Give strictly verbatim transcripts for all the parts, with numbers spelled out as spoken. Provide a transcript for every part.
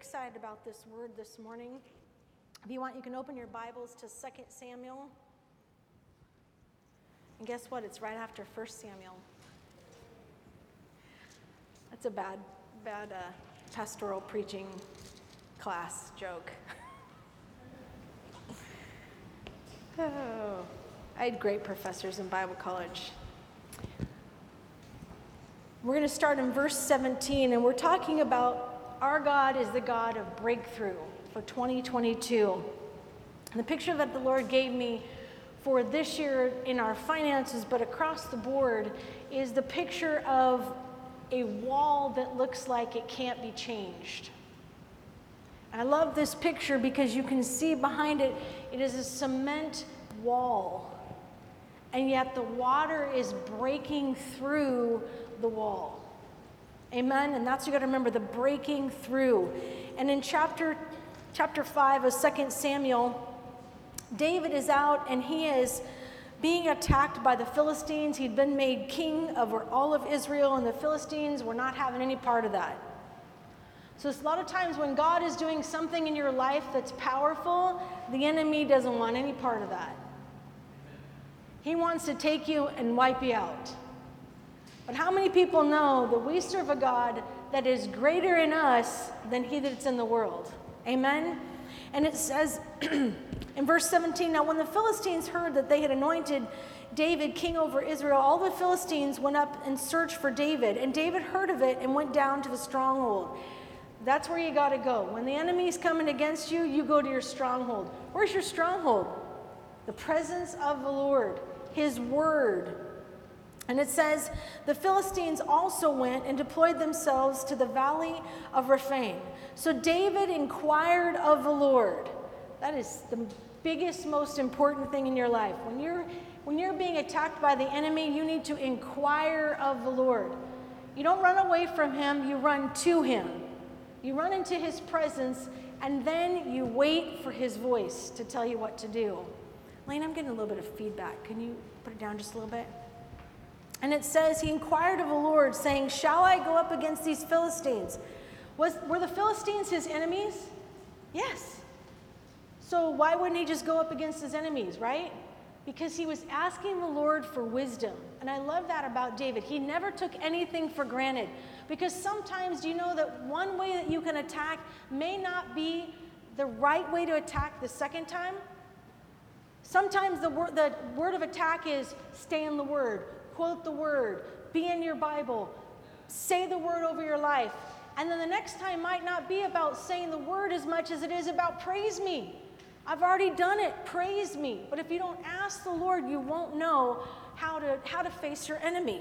excited about this word this morning. If you want, you can open your Bibles to Second Samuel. And guess what? It's right after First Samuel. That's a bad, bad uh, pastoral preaching class joke. Oh, I had great professors in Bible college. We're going to start in verse seventeen, and we're talking about our God is the God of breakthrough for twenty twenty-two. And the picture that the Lord gave me for this year in our finances, but across the board, is the picture of a wall that looks like it can't be changed. I love this picture because you can see behind it, it is a cement wall. And yet the water is breaking through the wall. Amen? And that's what you got to remember, the breaking through. And in chapter chapter five of Second Samuel, David is out and he is being attacked by the Philistines. He'd been made king over all of Israel, and the Philistines were not having any part of that. So it's a lot of times when God is doing something in your life that's powerful, the enemy doesn't want any part of that. He wants to take you and wipe you out. But how many people know that we serve a God that is greater in us than he that's in the world? Amen? And it says in verse seventeen, now when the Philistines heard that they had anointed David king over Israel, all the Philistines went up and searched for David. And David heard of it and went down to the stronghold. That's where you got to go. When the enemy's coming against you, you go to your stronghold. Where's your stronghold? The presence of the Lord, his word. And it says, the Philistines also went and deployed themselves to the valley of Rephaim. So David inquired of the Lord. That is the biggest, most important thing in your life. When you're, when you're being attacked by the enemy, you need to inquire of the Lord. You don't run away from him, you run to him. You run into his presence, and then you wait for his voice to tell you what to do. Lane, I'm getting a little bit of feedback. Can you put it down just a little bit? And it says, he inquired of the Lord, saying, shall I go up against these Philistines? Was, were the Philistines his enemies? Yes. So why wouldn't he just go up against his enemies, right? Because he was asking the Lord for wisdom. And I love that about David. He never took anything for granted. Because sometimes, do you know that one way that you can attack may not be the right way to attack the second time? Sometimes the word, the word of attack is stay in the word. Quote the word, be in your Bible, say the word over your life. And then the next time might not be about saying the word as much as it is about praise me. I've already done it, praise me. But if you don't ask the Lord, you won't know how to, how to face your enemy.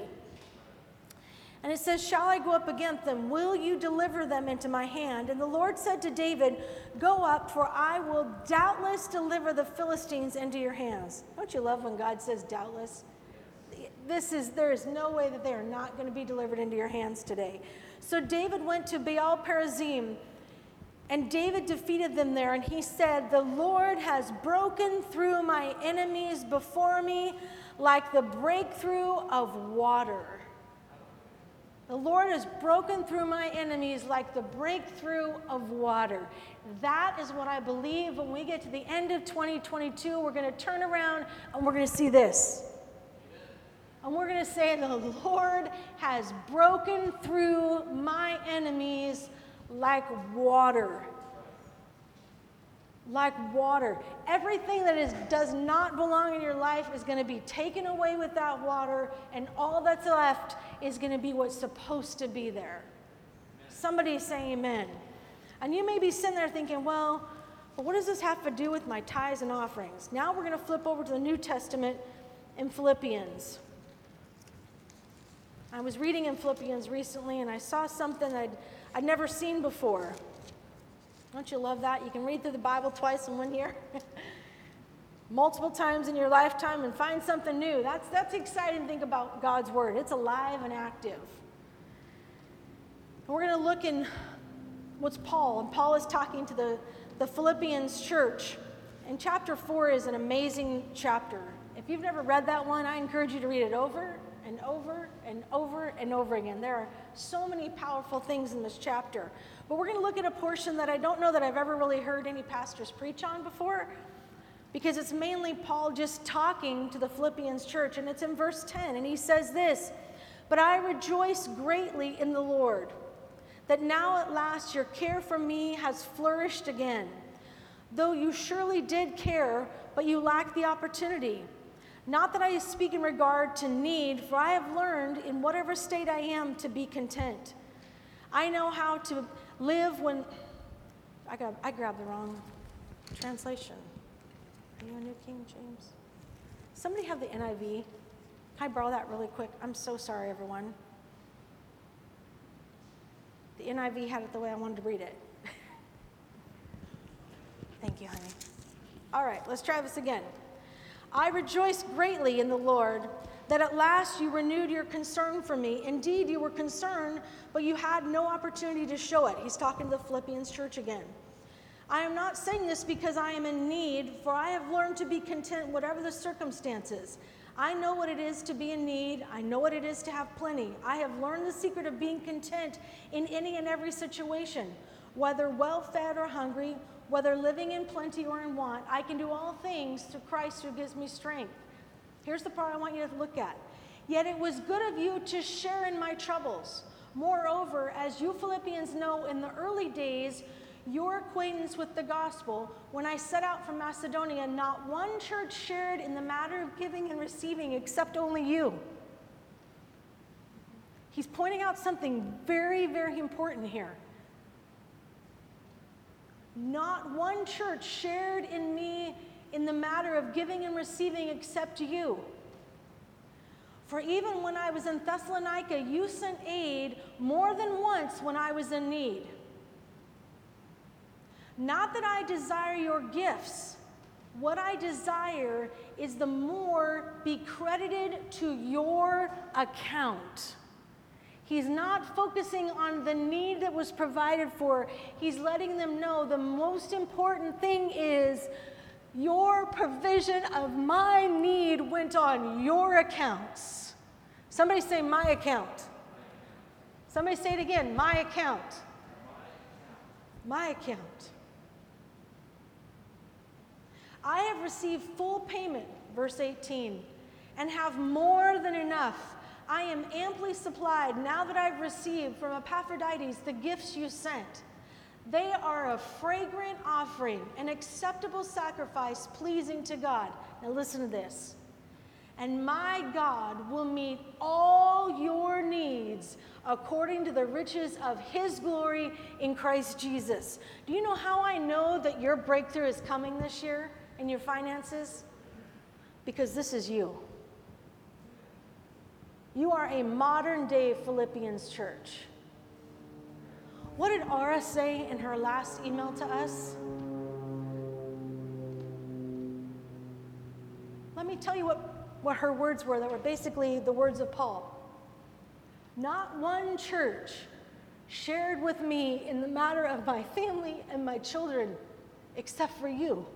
And it says, shall I go up against them? Will you deliver them into my hand? And the Lord said to David, go up, for I will doubtless deliver the Philistines into your hands. Don't you love when God says doubtless? This is, there is no way that they are not going to be delivered into your hands today. So David went to Baal Perazim, and David defeated them there, and he said, the Lord has broken through my enemies before me like the breakthrough of water. The Lord has broken through my enemies like the breakthrough of water. That is what I believe when we get to the end of twenty twenty-two, we're going to turn around and we're going to see this. And we're going to say, the Lord has broken through my enemies like water. Like water. Everything that is, does not belong in your life is going to be taken away with that water, and all that's left is going to be what's supposed to be there. Somebody say amen. And you may be sitting there thinking, well, but what does this have to do with my tithes and offerings? Now we're going to flip over to the New Testament in Philippians. I was reading in Philippians recently, and I saw something I'd, I'd never seen before. Don't you love that? You can read through the Bible twice in one year, multiple times in your lifetime, and find something new. That's, that's the exciting thing about God's Word. It's alive and active. And we're going to look in what's Paul, and Paul is talking to the, the Philippians church. And chapter four is an amazing chapter. If you've never read that one, I encourage you to read it over and over and over and over again. There are so many powerful things in this chapter. But we're going to look at a portion that I don't know that I've ever really heard any pastors preach on before, because it's mainly Paul just talking to the Philippians church, and it's in verse ten, and he says this, "But I rejoice greatly in the Lord, that now at last your care for me has flourished again. Though you surely did care, but you lacked the opportunity. Not that I speak in regard to need, for I have learned in whatever state I am to be content. I know how to live when..." I got I grabbed the wrong translation. Are you a New King James? Somebody have the N I V? Can I borrow that really quick? I'm so sorry, everyone. The N I V had it the way I wanted to read it. Thank you, honey. All right, let's try this again. "I rejoice greatly in the Lord that at last you renewed your concern for me. Indeed, you were concerned, but you had no opportunity to show it." He's talking to the Philippians church again. "I am not saying this because I am in need, for I have learned to be content whatever the circumstances. I know what it is to be in need. I know what it is to have plenty. I have learned the secret of being content in any and every situation, whether well-fed or hungry, whether living in plenty or in want. I can do all things through Christ who gives me strength." Here's the part I want you to look at. "Yet it was good of you to share in my troubles. Moreover, as you Philippians know, in the early days, your acquaintance with the gospel, when I set out from Macedonia, not one church shared in the matter of giving and receiving except only you." He's pointing out something very, very important here. Not one church shared in me in the matter of giving and receiving except you. For even when I was in Thessalonica, you sent aid more than once when I was in need. Not that I desire your gifts. What I desire is the more be credited to your account. He's not focusing on the need that was provided for. He's letting them know the most important thing is your provision of my need went on your accounts. Somebody say my account. Somebody say it again, my account. My account. "I have received full payment," verse eighteen, "and have more than enough. I am amply supplied now that I've received from Epaphroditus the gifts you sent. They are a fragrant offering, an acceptable sacrifice pleasing to God." Now listen to this. "And my God will meet all your needs according to the riches of his glory in Christ Jesus." Do you know how I know that your breakthrough is coming this year in your finances? Because this is you. You are a modern day Philippians church. What did Ara say in her last email to us? Let me tell you what, what her words were that were basically the words of Paul. "Not one church shared with me in the matter of my family and my children except for you."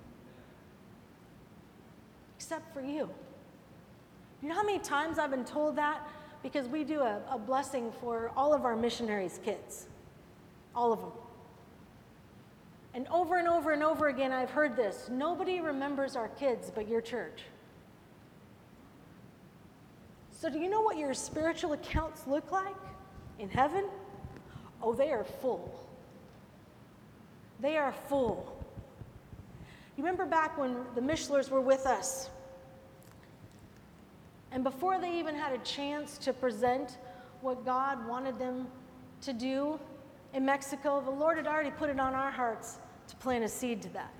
Except for you. You know how many times I've been told that? Because we do a, a blessing for all of our missionaries' kids. All of them. And over and over and over again, I've heard this. Nobody remembers our kids but your church. So do you know what your spiritual accounts look like in heaven? Oh, they are full. They are full. You remember back when the Mishlers were with us, and before they even had a chance to present what God wanted them to do in Mexico, the Lord had already put it on our hearts to plant a seed to that.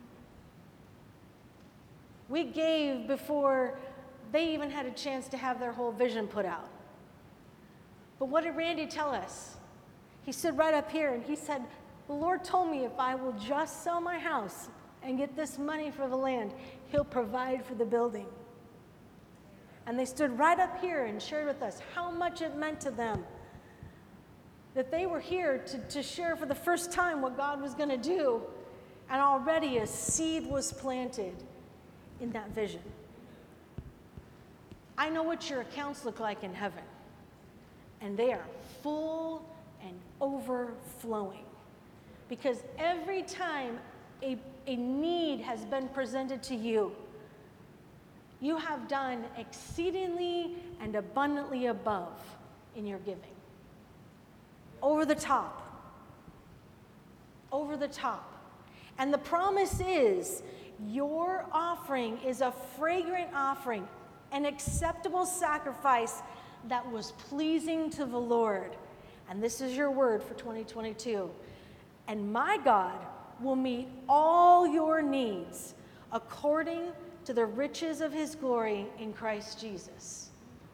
We gave before they even had a chance to have their whole vision put out. But what did Randy tell us? He stood right up here and he said, "The Lord told me if I will just sell my house and get this money for the land, he'll provide for the building." And they stood right up here and shared with us how much it meant to them that they were here to, to share for the first time what God was going to do, and already a seed was planted in that vision. I know what your accounts look like in heaven, and they are full and overflowing. Because every time a, a need has been presented to you, you have done exceedingly and abundantly above in your giving. Over the top. Over the top. And the promise is, your offering is a fragrant offering, an acceptable sacrifice that was pleasing to the Lord. And this is your word for twenty twenty-two. And my God will meet all your needs according to the riches of his glory in Christ Jesus.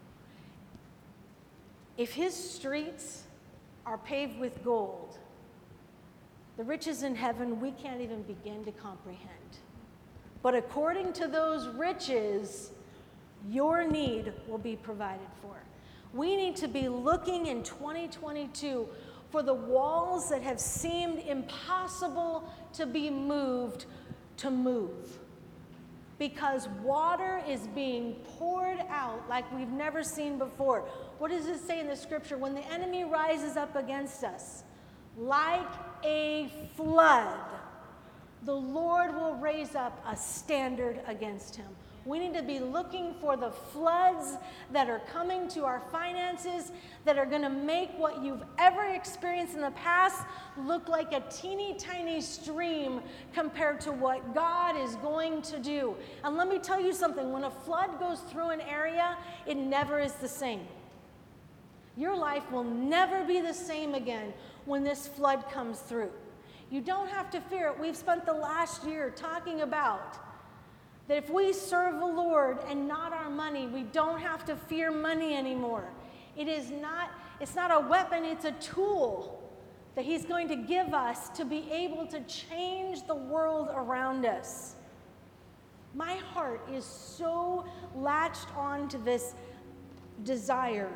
If his streets are paved with gold, the riches in heaven we can't even begin to comprehend. But according to those riches, your need will be provided for. We need to be looking in twenty twenty-two for the walls that have seemed impossible to be moved to move. Because water is being poured out like we've never seen before. What does it say in the scripture? When the enemy rises up against us, like a flood, the Lord will raise up a standard against him. We need to be looking for the floods that are coming to our finances that are going to make what you've ever experienced in the past look like a teeny tiny stream compared to what God is going to do. And let me tell you something, when a flood goes through an area, it never is the same. Your life will never be the same again when this flood comes through. You don't have to fear it. We've spent the last year talking about that if we serve the Lord and not our money, we don't have to fear money anymore. It is not, it's not a weapon, it's a tool that he's going to give us to be able to change the world around us. My heart is so latched on to this desire.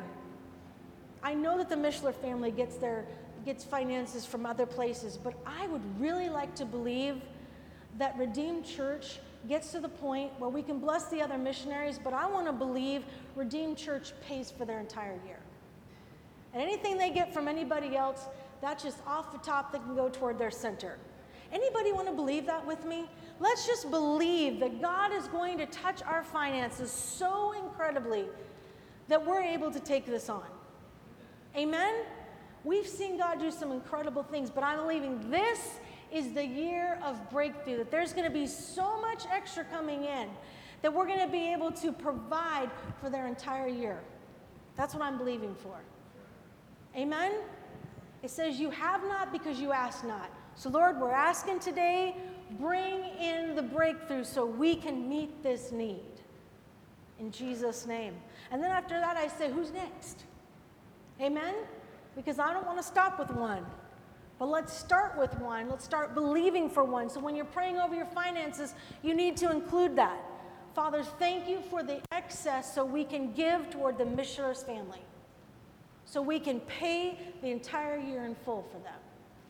I know that the Mishler family gets their gets finances from other places, but I would really like to believe that Redeemed Church gets to the point where we can bless the other missionaries, but I want to believe Redeemed Church pays for their entire year. And anything they get from anybody else, that's just off the top that can go toward their center. Anybody want to believe that with me? Let's just believe that God is going to touch our finances so incredibly that we're able to take this on. Amen? We've seen God do some incredible things, but I'm believing this is the year of breakthrough, that there's going to be so much extra coming in that we're going to be able to provide for their entire year. That's what I'm believing for. Amen? It says you have not because you ask not. So Lord, we're asking today, bring in the breakthrough so we can meet this need. In Jesus' name. And then after that I say, who's next? Amen? Because I don't want to stop with one. But let's start with one. Let's start believing for one. So when you're praying over your finances, you need to include that. Father, thank you for the excess so we can give toward the Mishler's family. So we can pay the entire year in full for them.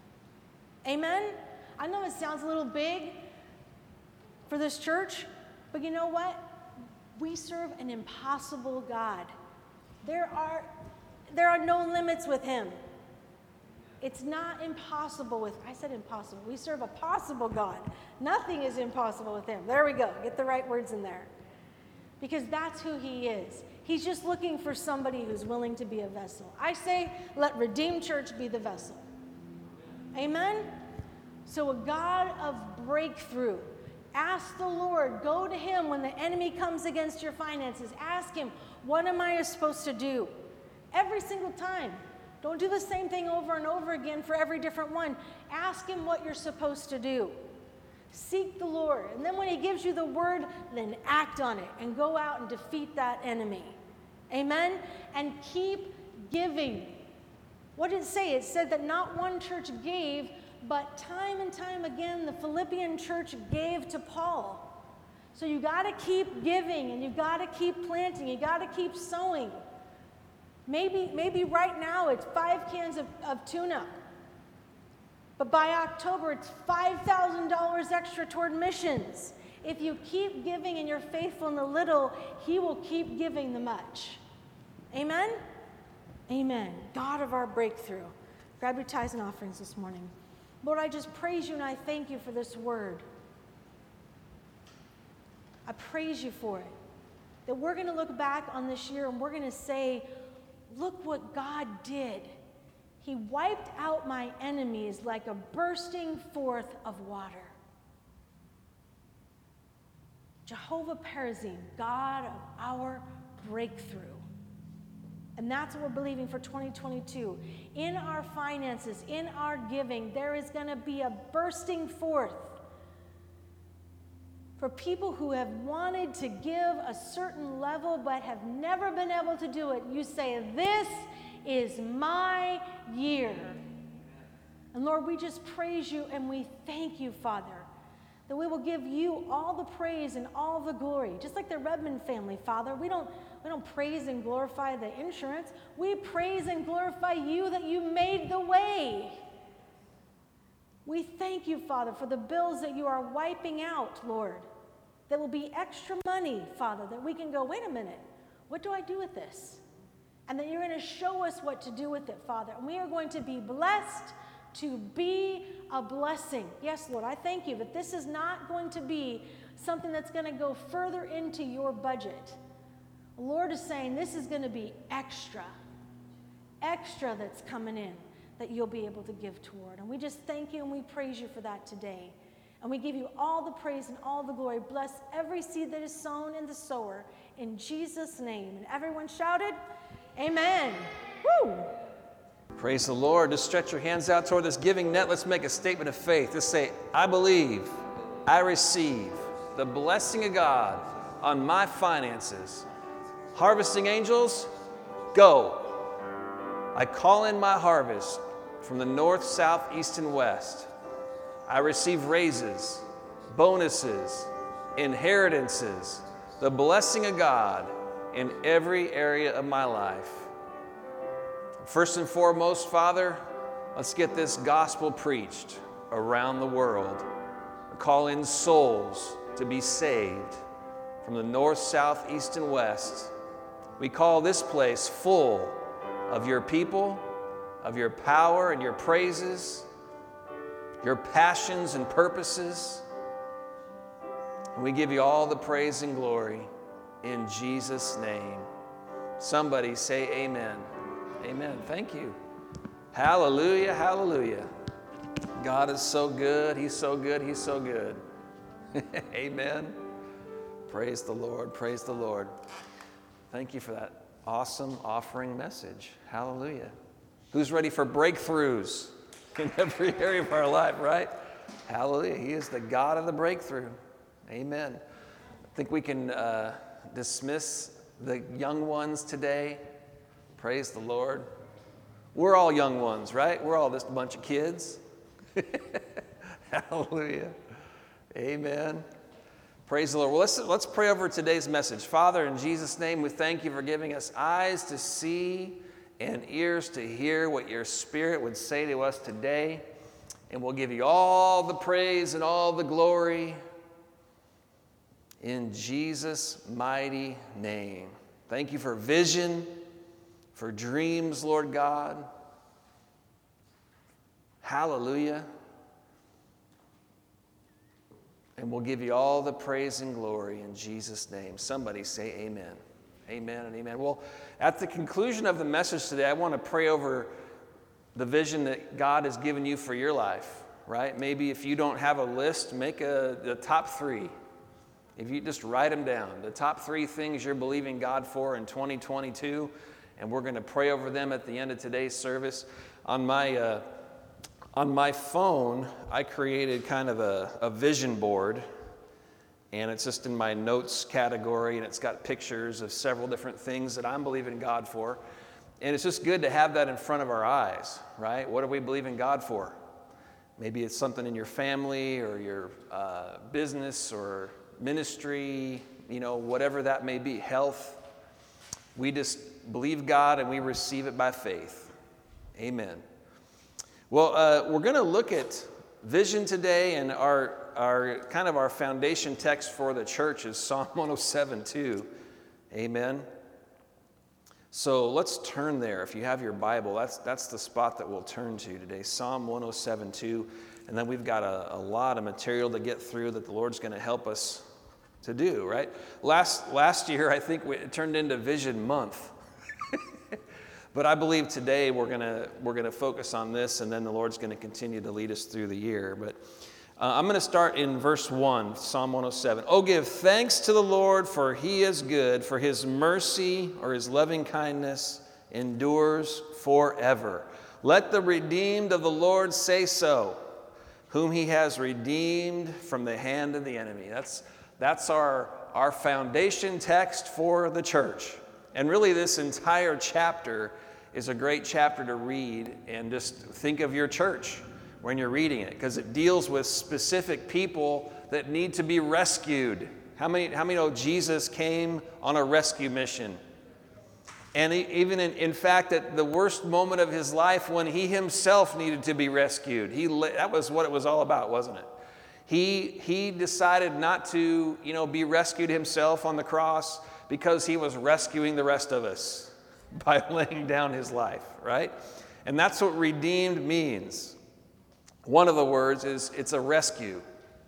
Amen? I know it sounds a little big for this church, but you know what? We serve an impossible God. There are, there are no limits with him. It's not impossible with, I said impossible. We serve a possible God. Nothing is impossible with him. There we go. Get the right words in there. Because that's who he is. He's just looking for somebody who's willing to be a vessel. I say, let Redeemed Church be the vessel. Amen? So a God of breakthrough. Ask the Lord. Go to him when the enemy comes against your finances. Ask him, what am I supposed to do? Every single time. Don't do the same thing over and over again for every different one. Ask him what you're supposed to do. Seek the Lord. And then when he gives you the word, then act on it and go out and defeat that enemy. Amen? And keep giving. What did it say? It said that not one church gave, but time and time again, the Philippian church gave to Paul. So you got to keep giving and you got to keep planting. You got to keep sowing. Maybe, maybe right now it's five cans of, of tuna. But by October, it's five thousand dollars extra toward missions. If you keep giving and you're faithful in the little, he will keep giving the much. Amen? Amen. God of our breakthrough. Grab your tithes and offerings this morning. Lord, I just praise you and I thank you for this word. I praise you for it. That we're going to look back on this year and we're going to say, look what God did. He wiped out my enemies like a bursting forth of water. Jehovah Perazim, God of our breakthrough. And that's what we're believing for twenty twenty-two. In our finances, in our giving, there is going to be a bursting forth. For people who have wanted to give a certain level but have never been able to do it, you say, this is my year. And Lord, we just praise you and we thank you, Father, that we will give you all the praise and all the glory. Just like the Redmond family, Father, we don't, we don't praise and glorify the insurance. We praise and glorify you that you made the way. We thank you, Father, for the bills that you are wiping out, Lord. There will be extra money, Father, that we can go, wait a minute, what do I do with this? And that you're going to show us what to do with it, Father. And we are going to be blessed to be a blessing. Yes, Lord, I thank you that this is not going to be something that's going to go further into your budget. The Lord is saying this is going to be extra, extra that's coming in that you'll be able to give toward. And we just thank you and we praise you for that today. And we give you all the praise and all the glory. Bless every seed that is sown in the sower in Jesus' name. And everyone shouted, amen. Woo! Praise the Lord. Just stretch your hands out toward this giving net. Let's make a statement of faith. Just say, I believe, I receive the blessing of God on my finances. Harvesting angels, go. I call in my harvest from the north, south, east, and west. I receive raises, bonuses, inheritances, the blessing of God in every area of my life. First and foremost, Father, let's get this gospel preached around the world. Call in souls to be saved from the north, south, east, and west. We call this place full of your people, of your power and your praises, your passions and purposes. And we give you all the praise and glory in Jesus' name. Somebody say amen. Amen. Thank you. Hallelujah, hallelujah. God is so good. He's so good. He's so good. Amen. Praise the Lord. Praise the Lord. Thank you for that awesome offering message. Hallelujah. Who's ready for breakthroughs in every area of our life, right? Hallelujah. He is the God of the breakthrough. Amen. I think we can uh, dismiss the young ones today. Praise the Lord. We're all young ones, right? We're all just a bunch of kids. Hallelujah. Amen. Praise the Lord. Well, let's, let's pray over today's message. Father, in Jesus' name, we thank you for giving us eyes to see and ears to hear what your Spirit would say to us today. And we'll give you all the praise and all the glory in Jesus' mighty name. Thank you for vision, for dreams, Lord God. Hallelujah. And we'll give you all the praise and glory in Jesus' name. Somebody say amen. Amen and amen. Well, at the conclusion of the message today, I want to pray over the vision that God has given you for your life, right? Maybe if you don't have a list, make a, the top three. If you just write them down, the top three things you're believing God for in twenty twenty-two, and we're going to pray over them at the end of today's service. On my uh, on my phone, I created kind of a, a vision board, and it's just in my notes category, and it's got pictures of several different things that I'm believing God for. And it's just good to have that in front of our eyes, right? What are we believing God for? Maybe it's something in your family or your uh, business or ministry, you know, whatever that may be, health. We just believe God and we receive it by faith. Amen. Well, uh, we're going to look at vision today and our, our kind of our foundation text for the church is Psalm one oh seven two. Amen. So let's turn there. If you have your Bible, that's, that's the spot that we'll turn to today, Psalm one oh seven two. And then we've got a, a lot of material to get through that the Lord's going to help us to do, right? Last, last year, I think we, it turned into Vision Month. But I believe today we're gonna we're gonna focus on this, and then the Lord's gonna continue to lead us through the year. But uh, I'm gonna start in verse one, Psalm one oh seven. Oh, give thanks to the Lord, for He is good, for His mercy or His loving kindness endures forever. Let the redeemed of the Lord say so, whom He has redeemed from the hand of the enemy. That's that's our our foundation text for the church. And really, this entire chapter is a great chapter to read, and just think of your church when you're reading it, because it deals with specific people that need to be rescued. How many, how many know Jesus came on a rescue mission? And he, even in, in fact, at the worst moment of his life, when he himself needed to be rescued, he that was what it was all about, wasn't it? He, he decided not to, you know, be rescued himself on the cross, because he was rescuing the rest of us by laying down his life, right? And that's what redeemed means. One of the words is it's a rescue.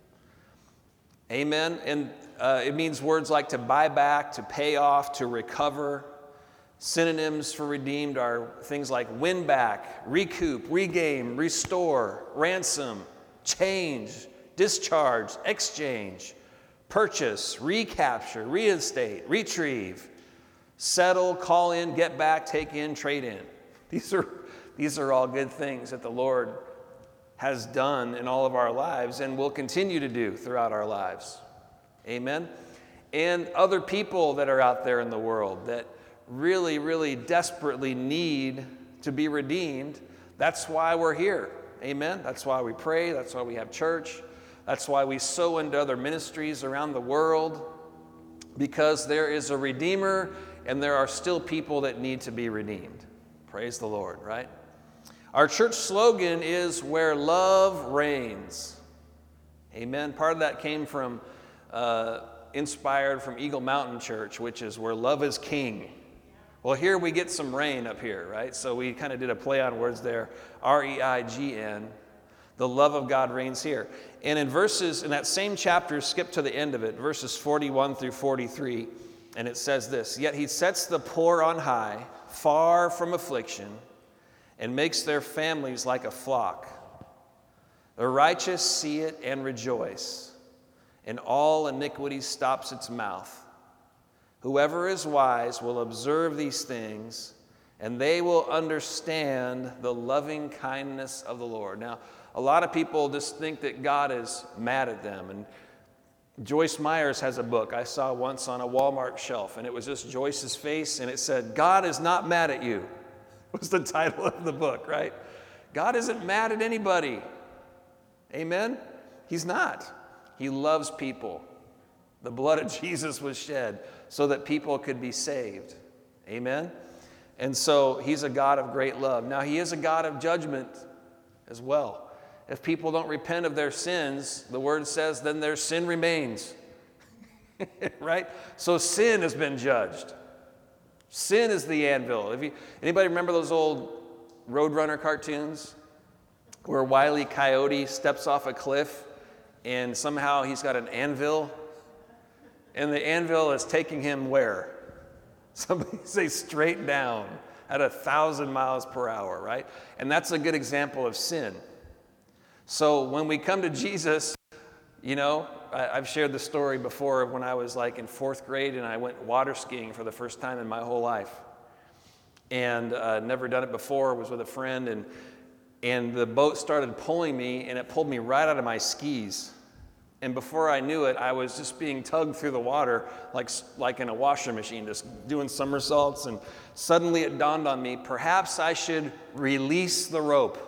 Amen? And uh, it means words like to buy back, to pay off, to recover. Synonyms for redeemed are things like win back, recoup, regain, restore, ransom, change, discharge, exchange, purchase, recapture, reinstate, retrieve, settle, call in, get back, take in, trade in. These are, these are all good things that the Lord has done in all of our lives and will continue to do throughout our lives. Amen? And other people that are out there in the world that really, really desperately need to be redeemed. That's why we're here. Amen? That's why we pray. That's why we have church. That's why we sow into other ministries around the world, because there is a Redeemer and there are still people that need to be redeemed. Praise the Lord, right? Our church slogan is where love reigns. Amen. Part of that came from, uh, inspired from Eagle Mountain Church, which is where love is king. Well, here we get some rain up here, right? So we kind of did a play on words there, R E I G N. The love of God reigns here. And in verses, in that same chapter, skip to the end of it, verses forty-one through forty-three, and it says this, yet he sets the poor on high, far from affliction, and makes their families like a flock. The righteous see it and rejoice, and all iniquity stops its mouth. Whoever is wise will observe these things, and they will understand the loving kindness of the Lord. Now, a lot of people just think that God is mad at them. And Joyce Myers has a book I saw once on a Walmart shelf, and it was just Joyce's face, and it said, God is not mad at you, was the title of the book, right? God isn't mad at anybody. Amen? He's not. He loves people. The blood of Jesus was shed so that people could be saved. Amen? And so he's a God of great love. Now, he is a God of judgment as well. If people don't repent of their sins, the word says, then their sin remains. Right? So sin has been judged. Sin is the anvil. If you, anybody remember those old Roadrunner cartoons where Wile E. Coyote steps off a cliff and somehow he's got an anvil? And the anvil is taking him where? Somebody say straight down at a thousand miles per hour, right? And that's a good example of sin. So when we come to Jesus, you know, I, I've shared the story before of when I was like in fourth grade and I went water skiing for the first time in my whole life. And uh, never done it before, was with a friend, and and the boat started pulling me, and it pulled me right out of my skis. And before I knew it, I was just being tugged through the water like, like in a washing machine, just doing somersaults. And suddenly it dawned on me, perhaps I should release the rope.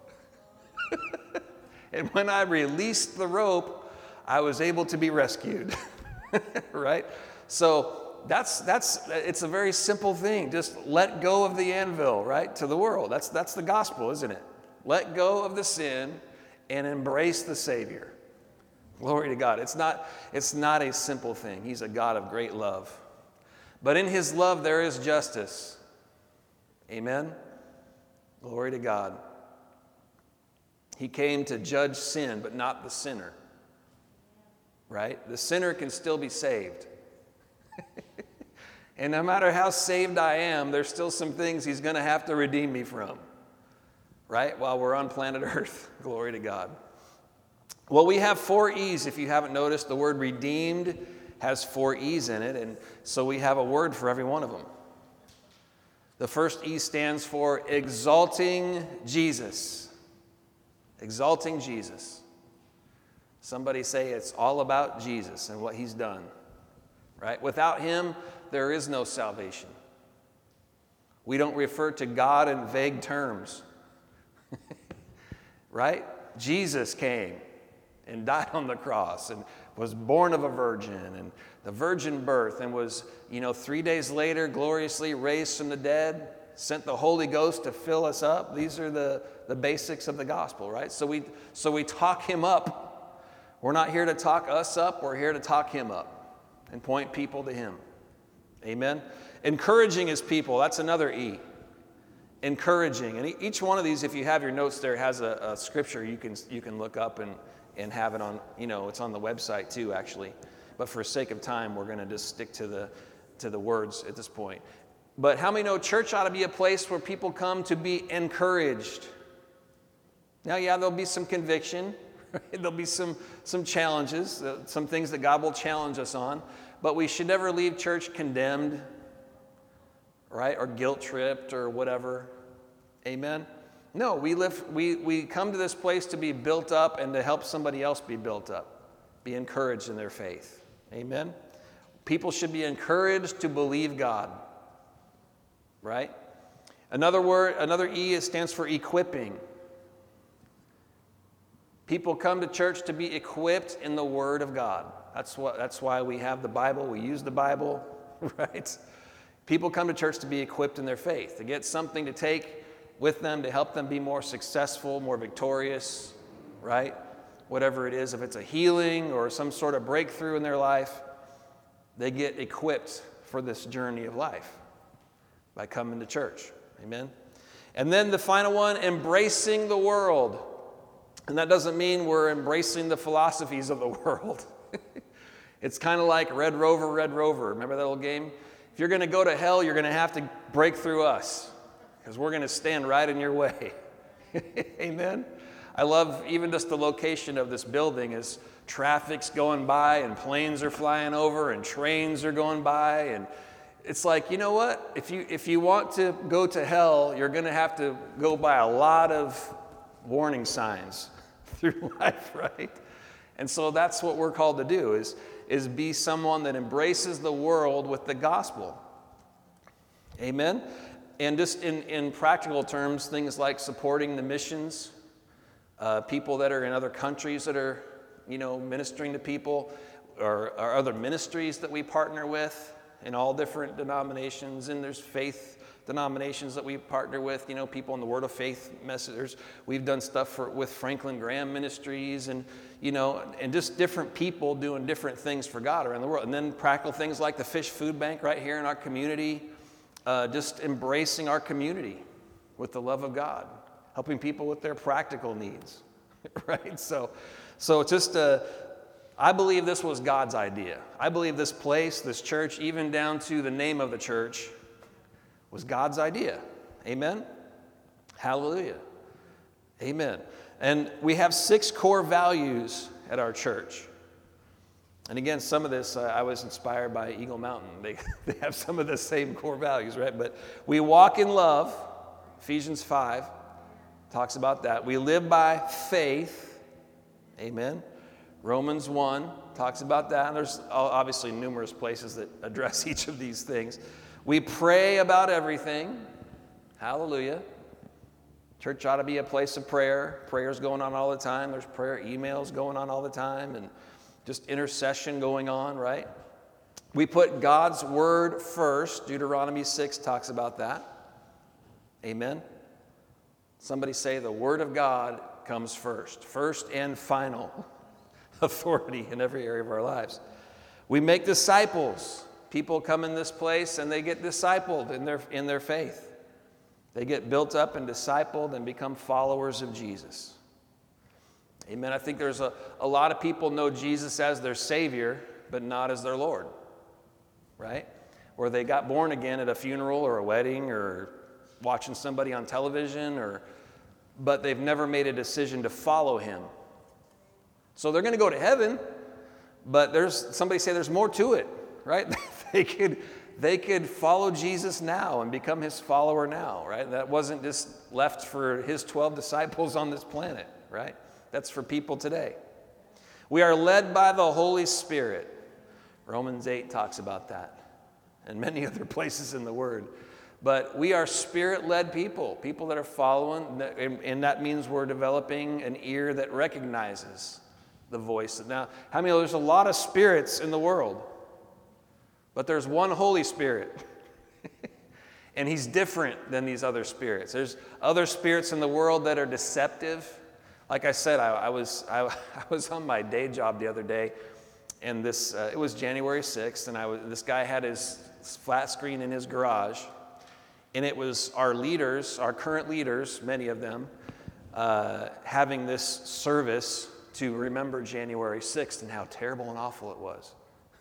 And when I released the rope, I was able to be rescued, right? So that's, that's, it's a very simple thing. Just let go of the anvil, right, to the world. That's, that's the gospel, isn't it? Let go of the sin and embrace the Savior. Glory to God. It's not, it's not a simple thing. He's a God of great love. But in his love, there is justice. Amen? Glory to God. He came to judge sin, but not the sinner. Right? The sinner can still be saved. And no matter how saved I am, there's still some things he's going to have to redeem me from. Right? While we're on planet Earth. Glory to God. Well, we have four E's. If you haven't noticed, the word redeemed has four E's in it. And so we have a word for every one of them. The first E stands for exalting Jesus. Exalting Jesus. Somebody say it's all about Jesus and what he's done. Right? Without him, there is no salvation. We don't refer to God in vague terms. Right? Jesus came and died on the cross and was born of a virgin and the virgin birth and was, you know, three days later gloriously raised from the dead, sent the Holy Ghost to fill us up. These are the, the basics of the gospel, right? So we, so we talk him up. We're not here to talk us up. We're here to talk him up and point people to him. Amen? Encouraging his people. That's another E. Encouraging. And each one of these, if you have your notes there, has a, a scripture you can, you can look up and, and have it on, you know, it's on the website too, actually. But for sake of time, we're going to just stick to the, to the words at this point. But how many know church ought to be a place where people come to be encouraged? Now, yeah, there'll be some conviction. Right? There'll be some, some challenges, uh, some things that God will challenge us on. But we should never leave church condemned, right? Or guilt-tripped or whatever. Amen? No, we live. We, we come to this place to be built up and to help somebody else be built up, be encouraged in their faith. Amen? People should be encouraged to believe God. Right? Another word, another E, it stands for equipping. People come to church to be equipped in the Word of God. That's what. That's why we have the Bible. We use the Bible, right? People come to church to be equipped in their faith, to get something to take with them to help them be more successful, more victorious, right? Whatever it is, if it's a healing or some sort of breakthrough in their life, they get equipped for this journey of life by coming to church. Amen? And then the final one, embracing the world. And that doesn't mean we're embracing the philosophies of the world. It's kind of like Red Rover, Red Rover. Remember that old game? If you're going to go to hell, you're going to have to break through us because we're going to stand right in your way. Amen? I love even just the location of this building as traffic's going by and planes are flying over and trains are going by, and it's like, you know what? If you if you want to go to hell, you're going to have to go by a lot of warning signs through life, right? And so that's what we're called to do, is, is be someone that embraces the world with the gospel. Amen? And just in, in practical terms, things like supporting the missions, uh, people that are in other countries that are, you know, ministering to people, or, or other ministries that we partner with, in all different denominations, and there's faith denominations that we partner with, you know, people in the Word of Faith messengers. We've done stuff for, with Franklin Graham Ministries, and, you know, and just different people doing different things for God around the world. And then practical things like the Fish Food Bank right here in our community, uh, just embracing our community with the love of God, helping people with their practical needs, right? So, so it's just a, I believe this was God's idea. I believe this place, this church, even down to the name of the church, was God's idea. Amen? Hallelujah. Amen. And we have six core values at our church. And again, some of this, uh, I was inspired by Eagle Mountain. They, they have some of the same core values, right? But we walk in love. Ephesians five talks about that. We live by faith. Amen. Romans one talks about that, and there's obviously numerous places that address each of these things. We pray about everything. Hallelujah. Church ought to be a place of prayer. Prayers going on all the time. There's prayer emails going on all the time, and just intercession going on, right? We put God's word first. Deuteronomy six talks about that. Amen. Somebody say the word of God comes first, first and final authority in every area of our lives. We make disciples. People come in this place and they get discipled in their, in their faith. They get built up and discipled and become followers of Jesus. Amen. I think there's a, a lot of people know Jesus as their Savior, but not as their Lord, right? Or they got born again at a funeral or a wedding or watching somebody on television, or but they've never made a decision to follow him. So they're going to go to heaven, but there's somebody say there's more to it, right? they could they could follow Jesus now and become his follower now, right? That wasn't just left for his twelve disciples on this planet, right? That's for people today. We are led by the Holy Spirit. Romans eight talks about that, and many other places in the Word. But we are Spirit-led people, people that are following, and that means we're developing an ear that recognizes the voice. Now, how many know there's a lot of spirits in the world, but there's one Holy Spirit, and he's different than these other spirits. There's other spirits in the world that are deceptive. Like I said, I, I was I, I was on my day job the other day, and this uh, it was January sixth, and I was this guy had his flat screen in his garage, and it was our leaders, our current leaders, many of them, uh, having this service to remember January sixth and how terrible and awful it was,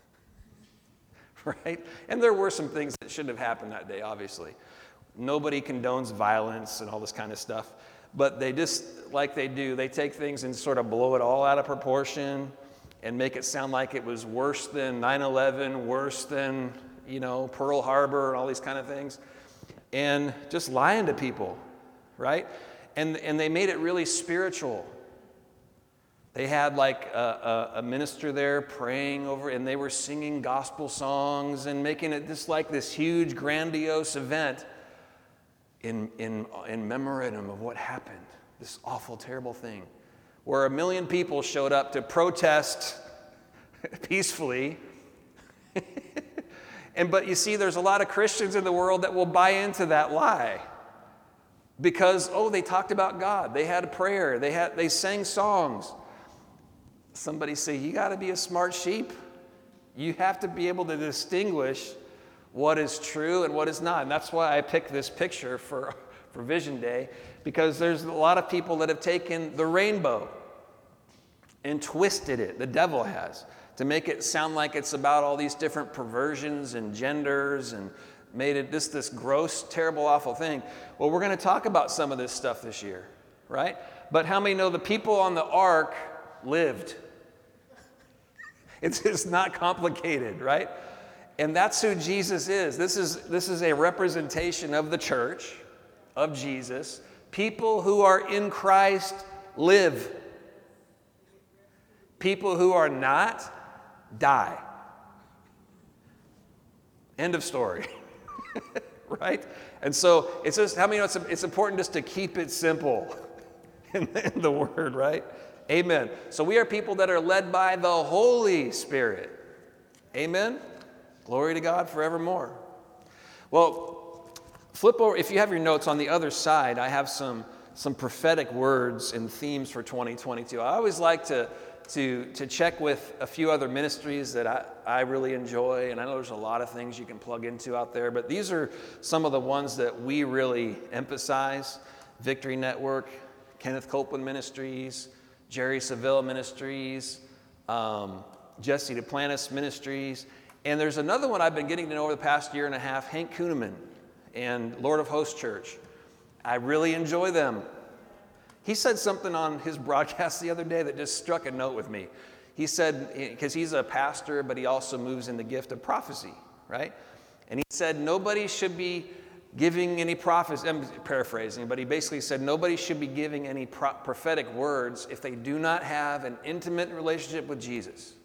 right? And there were some things that shouldn't have happened that day, obviously. Nobody condones violence and all this kind of stuff, but they just, like they do, they take things and sort of blow it all out of proportion and make it sound like it was worse than nine eleven, worse than, you know, Pearl Harbor and all these kind of things. And just lying to people, right? And and they made it really spiritual. They had like a, a, a minister there praying over, and they were singing gospel songs and making it just like this huge, grandiose event in, in, in memorandum of what happened, this awful, terrible thing, where a million people showed up to protest peacefully. And but you see, there's a lot of Christians in the world that will buy into that lie because, oh, they talked about God. They had a prayer. They had they sang songs. Somebody say, you got to be a smart sheep. You have to be able to distinguish what is true and what is not. And that's why I picked this picture for, for Vision Day, because there's a lot of people that have taken the rainbow and twisted it. The devil has, to make it sound like it's about all these different perversions and genders and made it this, this gross, terrible, awful thing. Well, we're going to talk about some of this stuff this year, right? But how many know the people on the ark lived? It's just not complicated, right? And that's who Jesus is. This is, this is a representation of the church, of Jesus. People who are in Christ live. People who are not die. End of story. Right? And so it's just, how many know it's, it's important just to keep it simple in, in the word, right? Amen. So we are people that are led by the Holy Spirit. Amen. Glory to God forevermore. Well, flip over, if you have your notes on the other side, I have some, some prophetic words and themes for twenty twenty-two. I always like to To, to check with a few other ministries that I, I really enjoy, and I know there's a lot of things you can plug into out there, but these are some of the ones that we really emphasize. Victory Network, Kenneth Copeland Ministries, Jerry Seville Ministries, um, Jesse Duplantis Ministries, and there's another one I've been getting to know over the past year and a half, Hank Kuhneman and Lord of Hosts Church. I really enjoy them. He said something on his broadcast the other day that just struck a note with me. He said, because he's a pastor, but he also moves in the gift of prophecy, right? And he said, nobody should be giving any prophecy. I'm paraphrasing, but he basically said, nobody should be giving any pro- prophetic words if they do not have an intimate relationship with Jesus.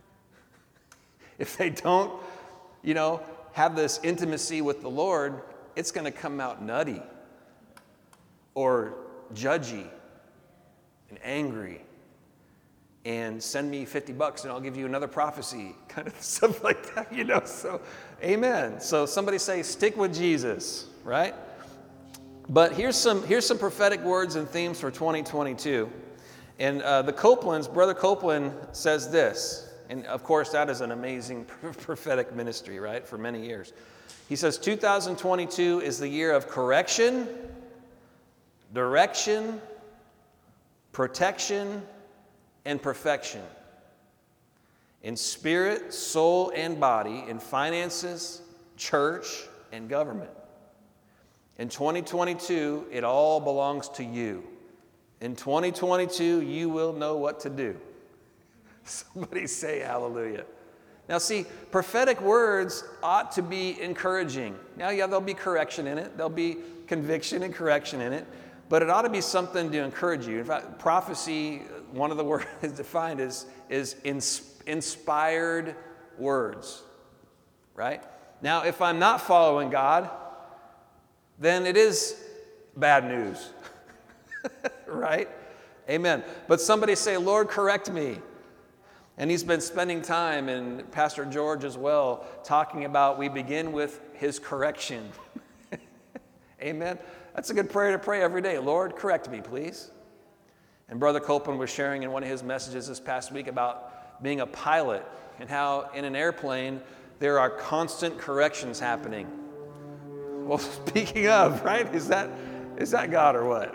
If they don't, you know, have this intimacy with the Lord, it's going to come out nutty or judgy and angry and send me fifty bucks and I'll give you another prophecy, kind of stuff like that, you know. So, amen. So somebody say, stick with Jesus, right? But here's some, here's some prophetic words and themes for twenty twenty-two. And uh, the Copelands, Brother Copeland says this, and of course that is an amazing prophetic ministry, right, for many years. He says, two thousand twenty-two is the year of correction, direction, protection, and perfection. In spirit, soul, and body, in finances, church, and government. In twenty twenty-two, it all belongs to you. In twenty twenty-two, you will know what to do. Somebody say hallelujah. Now see, prophetic words ought to be encouraging. Now, yeah, there'll be correction in it. There'll be conviction and correction in it. But it ought to be something to encourage you. In fact, prophecy, one of the words defined is, is ins- inspired words, right? Now, if I'm not following God, then it is bad news, right? Amen. But somebody say, Lord, correct me. And he's been spending time, and Pastor George as well, talking about we begin with his correction. Amen. That's a good prayer to pray every day. Lord, correct me, please. And Brother Copeland was sharing in one of his messages this past week about being a pilot and how in an airplane there are constant corrections happening. Well, speaking of, right? Is that is that God or what?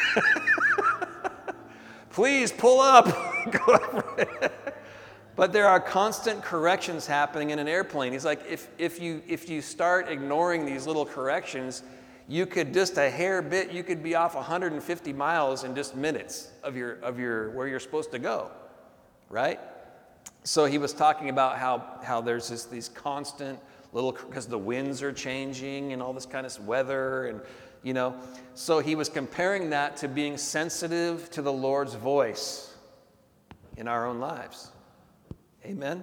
Please pull up. But there are constant corrections happening in an airplane. He's like, if if you if you start ignoring these little corrections, you could just a hair bit, you could be off one hundred fifty miles in just minutes of your of your where you're supposed to go, right? So he was talking about how how there's this these constant little, because the winds are changing and all this kind of weather, and you know, so he was comparing that to being sensitive to the Lord's voice in our own lives. Amen.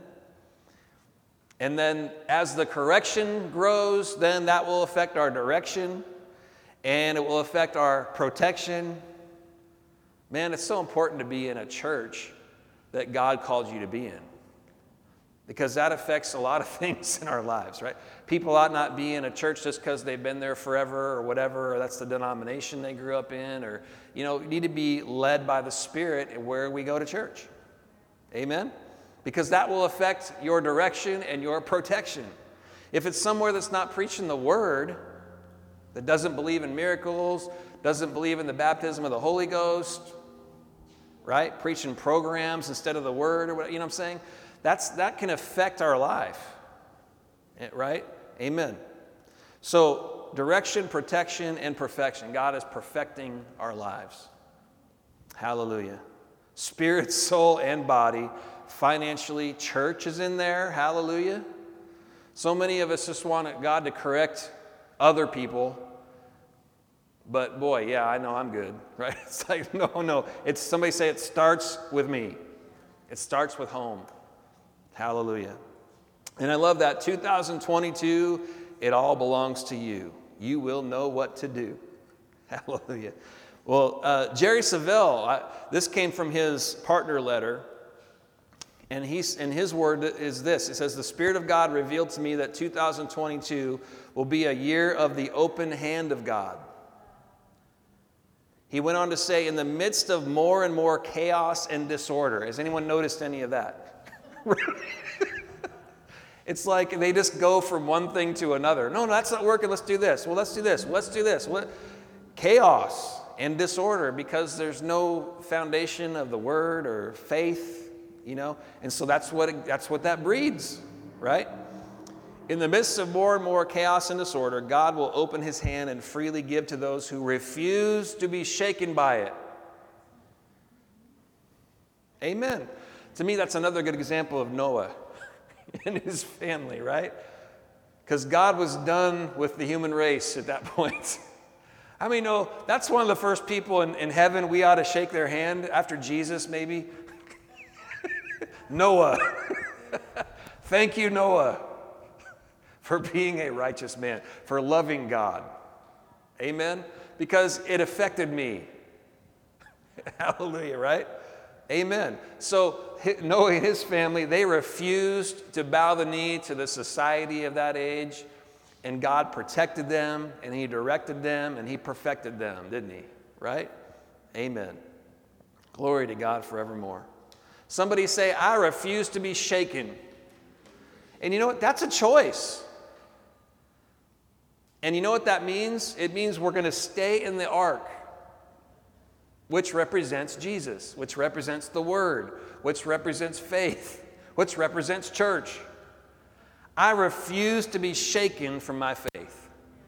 And then as the correction grows, then that will affect our direction, and it will affect our protection. Man, it's so important to be in a church that God called you to be in, because that affects a lot of things in our lives, right? People ought not be in a church just because they've been there forever or whatever, or that's the denomination they grew up in, or, you know, need to be led by the Spirit where we go to church. Amen? Because that will affect your direction and your protection. If it's somewhere that's not preaching the Word, that doesn't believe in miracles, doesn't believe in the baptism of the Holy Ghost, right? Preaching programs instead of the Word, or what, you know what I'm saying? That's, that can affect our life, right? Amen. So direction, protection, and perfection. God is perfecting our lives. Hallelujah. Spirit, soul, and body. Financially, church is in there. Hallelujah. So many of us just want God to correct other people. But boy, yeah, I know I'm good, right? It's like, no, no. It's, somebody say it starts with me. It starts with home. Hallelujah. And I love that. two thousand twenty-two, it all belongs to you. You will know what to do. Hallelujah. Well, uh, Jerry Savelle, I, this came from his partner letter. And, he's, and his word is this. It says, the Spirit of God revealed to me that two thousand twenty-two will be a year of the open hand of God. He went on to say, in the midst of more and more chaos and disorder. Has anyone noticed any of that? It's like they just go from one thing to another. No, no, that's not working. Let's do this. Well, let's do this. Let's do this. What? Chaos and disorder because there's no foundation of the word or faith, you know. And so that's what it, that's what that breeds, right? In the midst of more and more chaos and disorder, God will open his hand and freely give to those who refuse to be shaken by it. Amen. To me, that's another good example of Noah and his family, right? Because God was done with the human race at that point. I mean, no, that's one of the first people in, in heaven we ought to shake their hand after Jesus, maybe. Noah. Thank you, Noah, for being a righteous man, for loving God. Amen? Because it affected me. Hallelujah, right? Amen. So Noah and his family, they refused to bow the knee to the society of that age. And God protected them, and he directed them, and he perfected them, didn't he? Right? Amen. Glory to God forevermore. Somebody say, I refuse to be shaken. And you know what? That's a choice. And you know what that means? It means we're going to stay in the ark, which represents Jesus, which represents the Word, which represents faith, which represents church. I refuse to be shaken from my faith.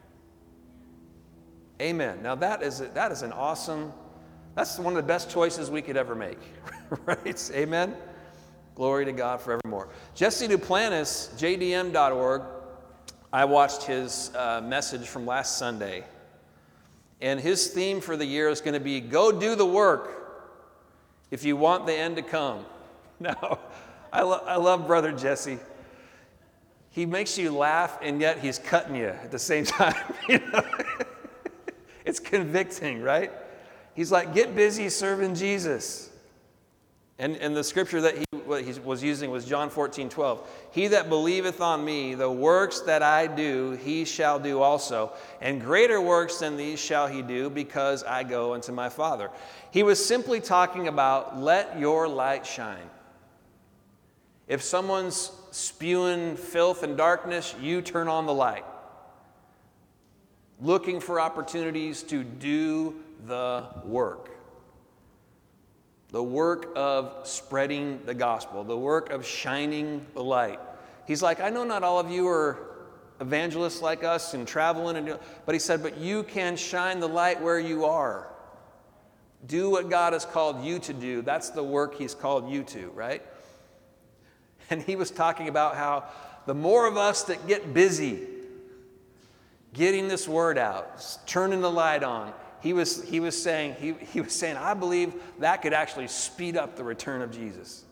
Amen. Now that is a, that is an awesome, that's one of the best choices we could ever make. Right? Amen. Glory to God forevermore. Jesse Duplantis, J D M dot org, I watched his uh, message from last Sunday. And his theme for the year is going to be, go do the work if you want the end to come. Now, I, lo- I love Brother Jesse. He makes you laugh, and yet he's cutting you at the same time. You know? It's convicting, right? He's like, get busy serving Jesus. And, and the scripture that he, what he was using was John fourteen twelve. He that believeth on me, the works that I do, he shall do also. And greater works than these shall he do, because I go unto my Father. He was simply talking about, let your light shine. If someone's spewing filth and darkness, you turn on the light. Looking for opportunities to do the work. The work of spreading the gospel, the work of shining the light. He's like, I know not all of you are evangelists like us and traveling, and but he said, but you can shine the light where you are. Do what God has called you to do. That's the work he's called you to, right? And he was talking about how the more of us that get busy getting this word out, turning the light on, he was, he was saying, he, he was saying, I believe that could actually speed up the return of Jesus.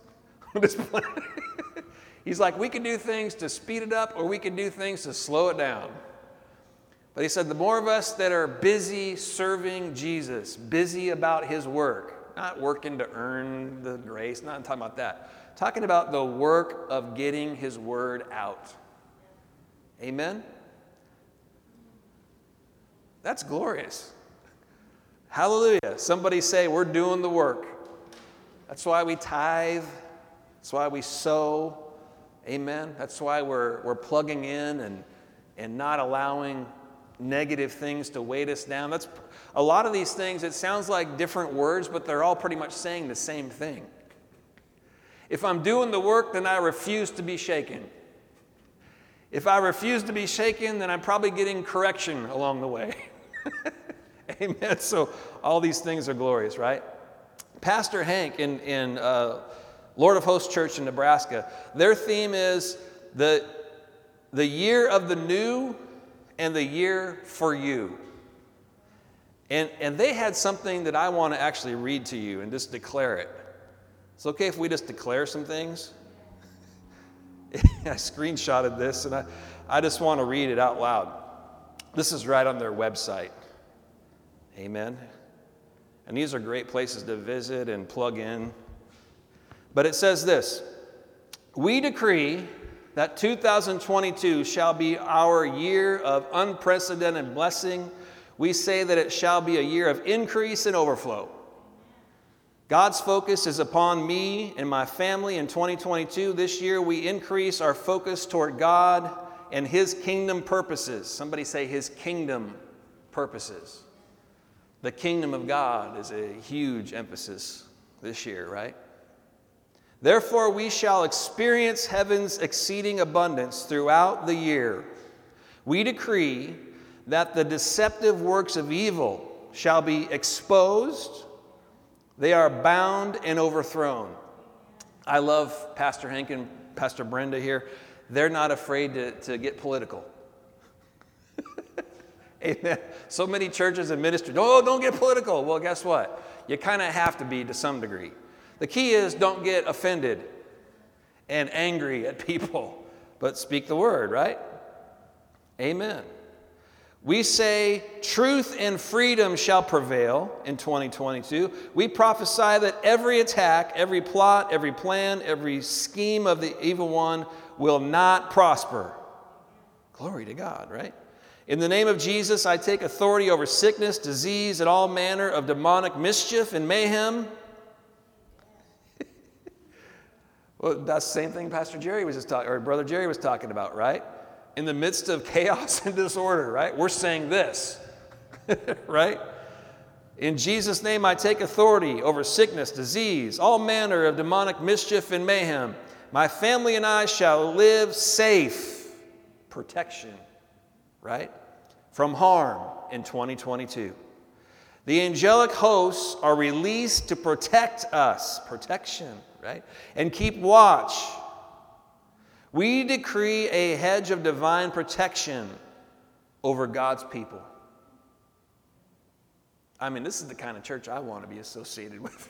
He's like, we can do things to speed it up, or we can do things to slow it down. But he said, the more of us that are busy serving Jesus, busy about his work, not working to earn the grace, not talking about that, talking about the work of getting his word out. Amen? That's glorious. Hallelujah. Somebody say, we're doing the work. That's why we tithe. That's why we sow. Amen. That's why we're, we're plugging in and, and not allowing negative things to weight us down. That's a lot of these things, it sounds like different words, but they're all pretty much saying the same thing. If I'm doing the work, then I refuse to be shaken. If I refuse to be shaken, then I'm probably getting correction along the way. Amen. So all these things are glorious, right? Pastor Hank in, in uh, Lord of Hosts Church in Nebraska, their theme is the, the year of the new and the year for you. And, and they had something that I want to actually read to you and just declare it. It's okay if we just declare some things? I screenshotted this, and I, I just want to read it out loud. This is right on their website. Amen. And these are great places to visit and plug in. But it says this: we decree that two thousand twenty-two shall be our year of unprecedented blessing. We say that it shall be a year of increase and overflow. God's focus is upon me and my family in twenty twenty-two. This year we increase our focus toward God and His kingdom purposes. Somebody say His kingdom purposes. The kingdom of God is a huge emphasis this year, right? Therefore we shall experience heaven's exceeding abundance throughout the year. We decree that the deceptive works of evil shall be exposed. They are bound and overthrown. I love Pastor Hank and Pastor Brenda here. They're not afraid to, to get political. Amen. So many churches and ministries, oh, don't get political. Well, guess what? You kind of have to be to some degree. The key is don't get offended and angry at people, but speak the word, right? Amen. We say truth and freedom shall prevail in twenty twenty-two. We prophesy that every attack, every plot, every plan, every scheme of the evil one will not prosper. Glory to God, right? In the name of Jesus, I take authority over sickness, disease, and all manner of demonic mischief and mayhem. Well, that's the same thing Pastor Jerry was just talking, or Brother Jerry was talking about, right? In the midst of chaos and disorder, right? We're saying this, right? In Jesus' name, I take authority over sickness, disease, all manner of demonic mischief and mayhem. My family and I shall live safe, protection, right, from harm in twenty twenty-two. The angelic hosts are released to protect us, protection, right, and keep watch. We decree a hedge of divine protection over God's people. I mean, this is the kind of church I want to be associated with.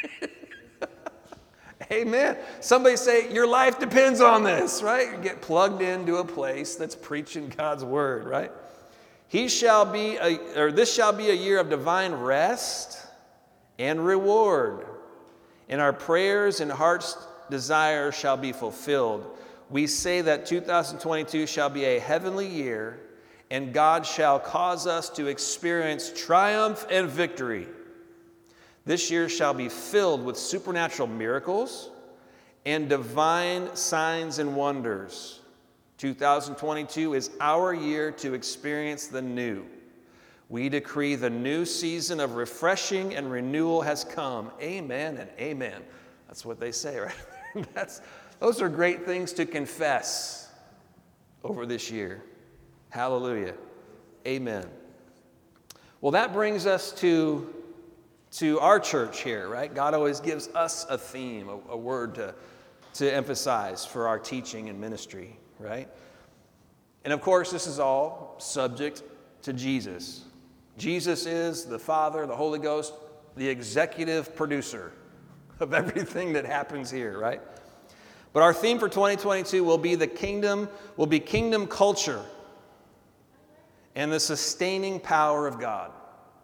Amen. Somebody say, your life depends on this, right? You get plugged into a place that's preaching God's word, right? He shall be, a, or this shall be a year of divine rest and reward. And our prayers and heart's desires shall be fulfilled. We say that two thousand twenty-two shall be a heavenly year, and God shall cause us to experience triumph and victory. This year shall be filled with supernatural miracles and divine signs and wonders. two thousand twenty-two is our year to experience the new. We decree the new season of refreshing and renewal has come. Amen and amen. That's what they say, right? That's, those are great things to confess over this year. Hallelujah. Amen. Well, that brings us to, to our church here, right? God always gives us a theme, a, a word to, to emphasize for our teaching and ministry, right? And of course, this is all subject to Jesus. Jesus is the Father, the Holy Ghost, the executive producer of everything that happens here, right? But our theme for twenty twenty-two will be the kingdom, will be kingdom culture and the sustaining power of God.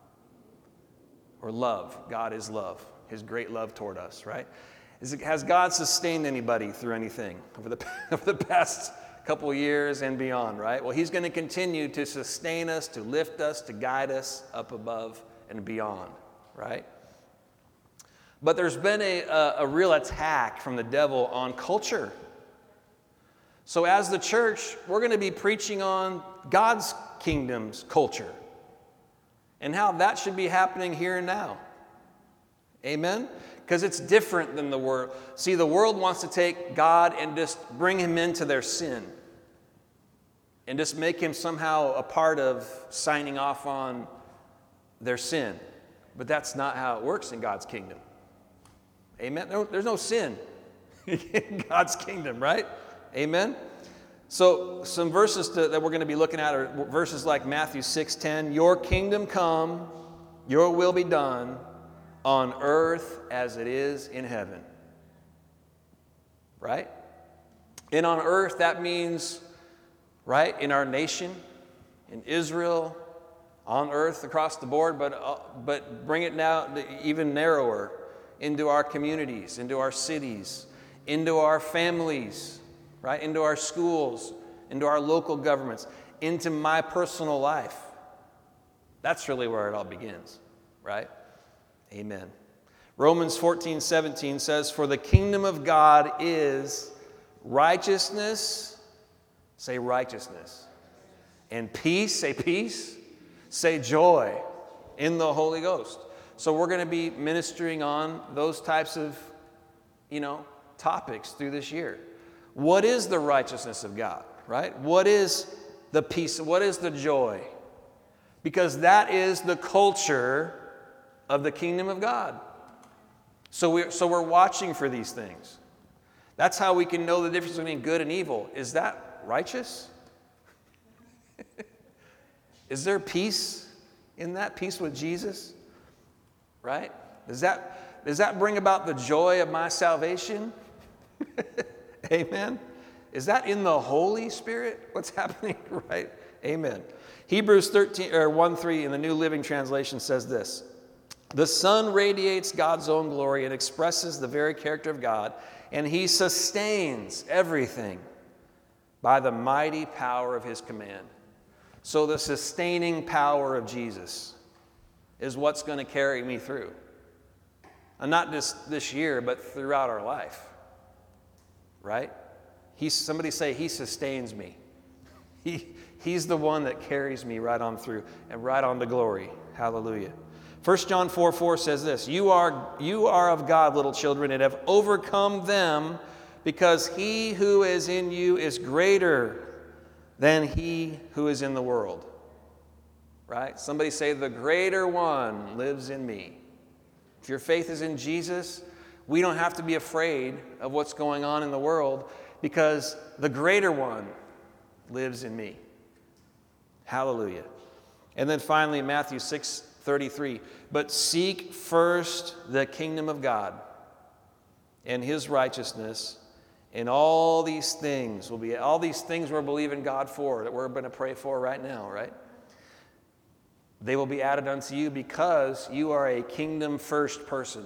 Or love. God is love. His great love toward us, right? Is it, has God sustained anybody through anything over the, over the past couple of years and beyond, right? Well, He's going to continue to sustain us, to lift us, to guide us up above and beyond, right? But there's been a, a, a real attack from the devil on culture. So as the church, we're going to be preaching on God's kingdom's culture and how that should be happening here and now. Amen? Because it's different than the world. See, the world wants to take God and just bring Him into their sin and just make Him somehow a part of signing off on their sin. But that's not how it works in God's kingdom. Amen? No, there's no sin in God's kingdom, right? Amen? So some verses to, that we're going to be looking at are verses like Matthew six ten. Your kingdom come, your will be done on earth as it is in heaven. Right? And on earth, that means, right, in our nation, in Israel, on earth across the board, but, uh, but bring it now even narrower into our communities, into our cities, into our families, right, into our schools, into our local governments, into my personal life. That's really where it all begins, right? Amen. Romans fourteen seventeen says, for the kingdom of God is righteousness, say righteousness, and peace, say peace, say joy in the Holy Ghost. So we're going to be ministering on those types of, you know, topics through this year. What is the righteousness of God, right? What is the peace? What is the joy? Because that is the culture of the kingdom of God. So we're, so we're watching for these things. That's how we can know the difference between good and evil. Is that righteous? Is there peace in that? Peace with Jesus? Right? Does that, does that bring about the joy of my salvation? Amen? Is that in the Holy Spirit? What's happening? Right? Amen. Hebrews thirteen or one three in the New Living Translation says this. The Son radiates God's own glory and expresses the very character of God, and He sustains everything by the mighty power of his command. So the sustaining power of Jesus is what's going to carry me through. And not just this year, but throughout our life. Right? He, somebody say, he sustains me. He, he's the one that carries me right on through and right on to glory. Hallelujah. First John four four says this, you are, you are of God, little children, and have overcome them, because he who is in you is greater than he who is in the world. Right? Somebody say, the greater one lives in me. If your faith is in Jesus, we don't have to be afraid of what's going on in the world, because the greater one lives in me. Hallelujah. And then finally, Matthew six thirty-three, but seek first the kingdom of God and his righteousness, and all these things will be, all these things we're believing God for, that we're going to pray for right now, right? They will be added unto you, because you are a kingdom first person.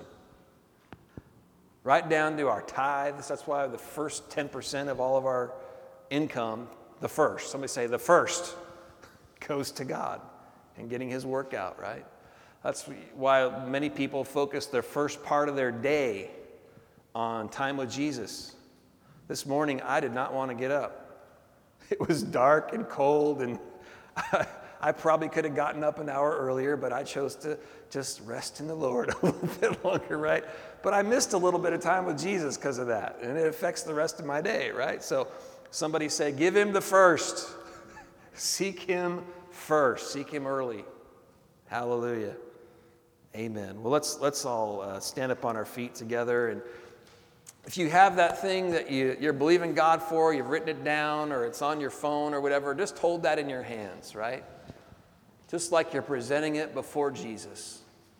Right down to our tithes. That's why the first ten percent of all of our income, the first, somebody say the first, goes to God and getting his work out, right? That's why many people focus their first part of their day on time with Jesus. This morning, I did not want to get up. It was dark and cold, and I, I probably could have gotten up an hour earlier, but I chose to just rest in the Lord a little bit longer, right? But I missed a little bit of time with Jesus because of that, and it affects the rest of my day, right? So somebody say, give him the first. Seek him first. Seek him early. Hallelujah. Amen. Well, let's let's all uh, stand up on our feet together. And if you have that thing that you, you're believing God for, you've written it down, or it's on your phone or whatever, just hold that in your hands, right? Just like you're presenting it before Jesus.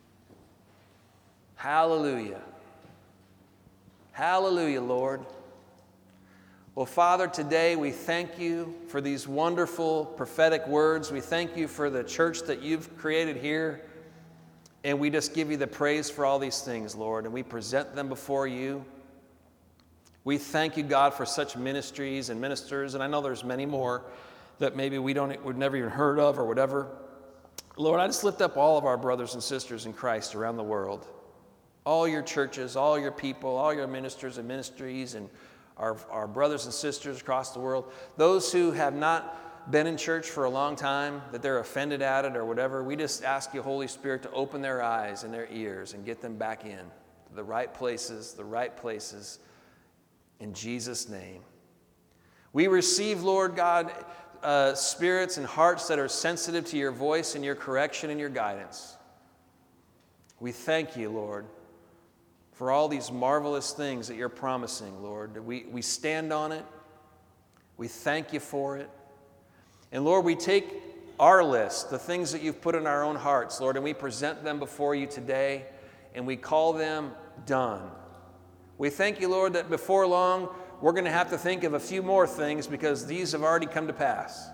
Hallelujah. Hallelujah, Lord. Well, Father, today we thank you for these wonderful prophetic words. We thank you for the church that you've created here. And we just give you the praise for all these things, Lord, and we present them before you. We thank you, God, for such ministries and ministers, and I know there's many more that maybe we don't, we've never even heard of or whatever. Lord, I just lift up all of our brothers and sisters in Christ around the world. All your churches, all your people, all your ministers and ministries, and our, our brothers and sisters across the world. Those who have not been in church for a long time, that they're offended at it or whatever, we just ask you, Holy Spirit, to open their eyes and their ears and get them back in to the right places, the right places, in Jesus' name. We receive, Lord God, uh, spirits and hearts that are sensitive to your voice and your correction and your guidance. We thank you, Lord, for all these marvelous things that you're promising, Lord. We, we stand on it. We thank you for it. And Lord, we take our list, the things that you've put in our own hearts, Lord, and we present them before you today, and we call them done. We thank you, Lord, that before long, we're going to have to think of a few more things because these have already come to pass.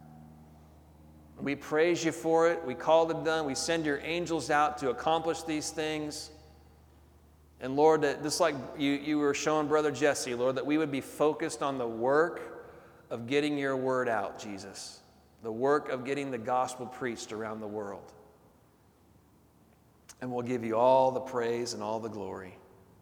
We praise you for it. We call them done. We send your angels out to accomplish these things. And Lord, that just like you, you were showing Brother Jesse, Lord, that we would be focused on the work of getting your word out, Jesus. The work of getting the gospel preached around the world. And we'll give you all the praise and all the glory.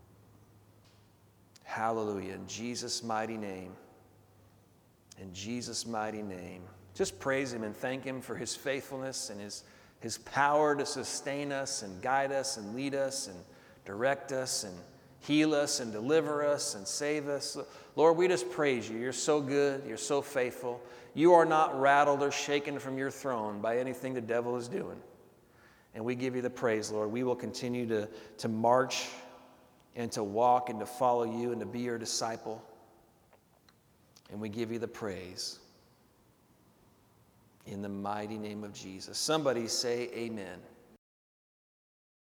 Hallelujah. In Jesus' mighty name. In Jesus' mighty name. Just praise him and thank him for his faithfulness and his, his power to sustain us and guide us and lead us and direct us and heal us and deliver us and save us. Lord, we just praise you. You're so good. You're so faithful. You are not rattled or shaken from your throne by anything the devil is doing. And we give you the praise, Lord. We will continue to, to march and to walk and to follow you and to be your disciple. And we give you the praise. In the mighty name of Jesus. Somebody say amen.